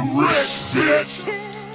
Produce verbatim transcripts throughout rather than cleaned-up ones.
rich, bitch.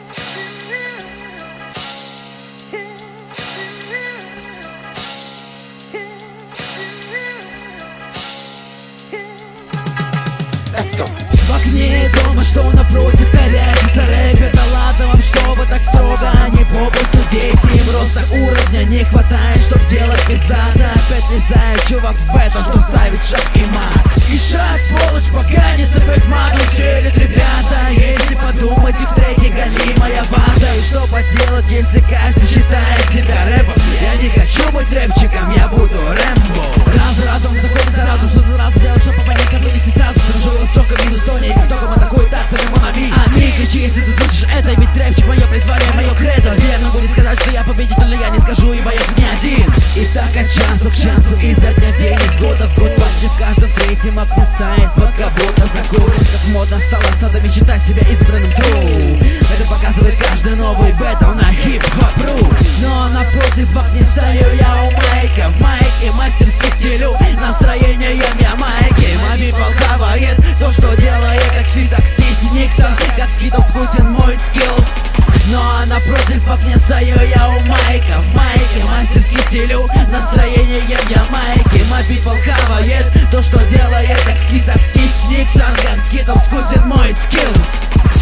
Let's go. В окне дома, что напротив, корячится рэпер. Да ладно вам, что вы так строго, они попросту дети. Им роста уровня не хватает, чтоб делать пиздато. Опять влезает чувак в бетон, что ставит шаг и мат. И шаг, сволочь, пока не цепек магнум стелит ребята. Если подумать, и в треке галимая банда. И что поделать, если каждый считает себя рэпом? Я не хочу быть рэпчиком, я буду Рэмбо. Раз за разом заходит за разум, что за раз делать, чтобы понятно вынести сразу. Дружила строками из Эстонии, как только атакует так, то ему нами. А ми, кричи, если ты слышишь это, ведь рэпчик мое призвание, мое кредо. Верно будет сказать, что я победитель, но я не скажу, ибо я не один. И так от часу к часу, изо дня в день, из года в год. Почти в каждом третьем окне стоит под кого-то закон. Как модно стало садами считать себя избранным тру. Это показывает каждый новый бэтл на хип-хоп-ру. Но напротив в окне стою я у майка. В майке мастерски стилю настроением я майки. Мами полкавает то, что делает такси, такси с Никсон. Как скидов вкусен мой скиллс. Ну а напротив в окне стою я у майка. В майке мастерски стилю настроением я майки. Мами полкавает то, что делает такси, такси с Никсон. Как скидов вкусен мой скиллс.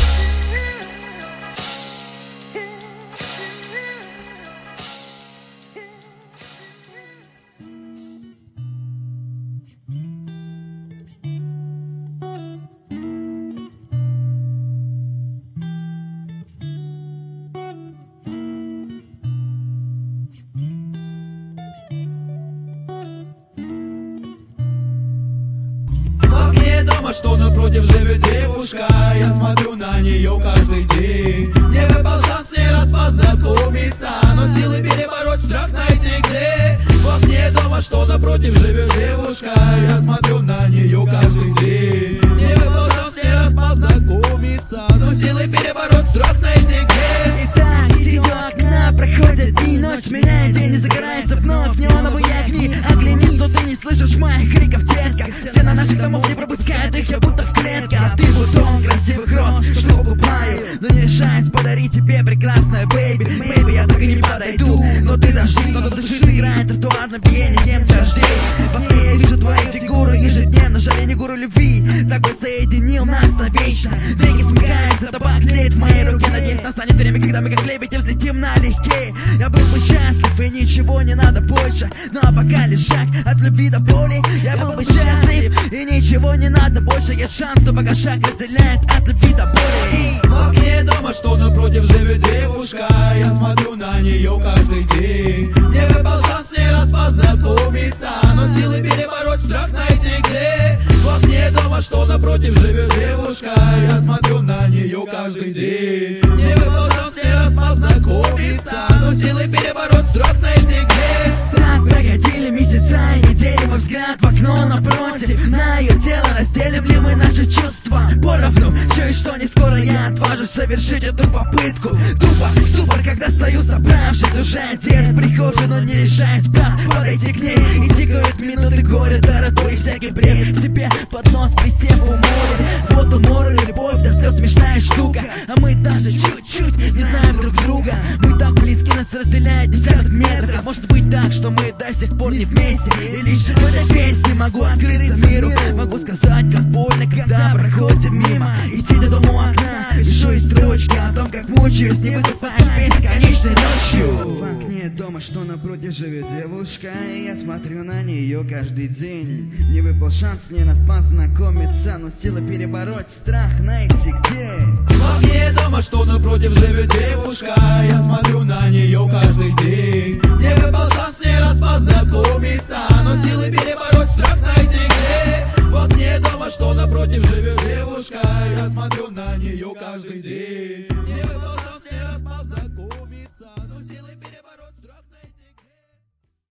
В окне дома, что напротив, живет девушка. Я смотрю на нее каждый день. Мне выпал шанс не раз познакомиться, но силы перебороть страх найти где. В окне дома, что напротив, живет девушка. Я смотрю на нее каждый день. Мне выпал шанс не раз познакомиться, но силы перебороть страх найти где. Итак, сидя у окна, проходят дни, ночь меняет день и загорается вновь неоновые огни. Оглянись, но ты не слышишь моих криков, детка. Стена наших домов не пропускает их, я будто в клетке. А ты бутон красивых роз, что покупаю, но не решаюсь подарить тебе прекрасное бэйби. Maybe я так и не подойду, но ты дожди, но дышит, играет тротуарным пьянением дождей. В окне я вижу твою фигуру ежедневно, жаль, я не гуру любви, так бы соединил нас навечно. Веки смыкаются, табак тлеет в моей руке. Надеюсь, настанет время, когда мы как лебеди взлетим налегке. Я был бы счастлив и ничего не надо больше, но пока лишь шаг от любви до боли. Я был бы счастлив и ничего не надо больше. Есть шанс, но пока шаг разделяет от любви до боли. В окне дома, что напротив, живет девушка. Я смотрю на нее каждый день. Мне выпал шанс не раз познакомиться, но силы перебороть страх найти где. В окне дома, что напротив, живет девушка. Я смотрю на нее каждый день. Мне выпал шанс не раз познакомиться, но силы перебороть страх найти где. Так проходили месяца и недели, мой взгляд в окно напротив. На ее тело разделим ли мы наши чувства поровну? Чую, что не скоро я отважусь совершить эту попытку. Тупо ступор, когда стою собравшись, уже одет в прихожей, но не решаюсь, брат, подойти к ней. И тикают минуты горя, тарату и всякий бред себе под нос присев у моря. Вот умор и любовь, до слез смешная штука, а мы даже чуть-чуть не знаем друг друга. Мы так близки, нас разделяет десяток метров. Может быть так, что мы до сих пор не вместе, и лишь в этой песне могу открыться миру. Могу сказать, как больно, когда проходим мимо. И сидя дома у окна, пишу и строчки о том, как мучаюсь, не высыпаясь бесконечной ночью. В окне дома, что напротив, живет девушка. И я смотрю на нее каждый день. Мне выпал шанс не раз познакомиться, но сила перебороть страх найти где. В окне дома, что напротив, живет девушка. Я смотрю на нее каждый день. Мне выпал шанс не раз познакомиться, но силы перебороть страх найти где. В окне дома, что напротив, живет девушка. Я смотрю на нее каждый день. Мне выпал шанс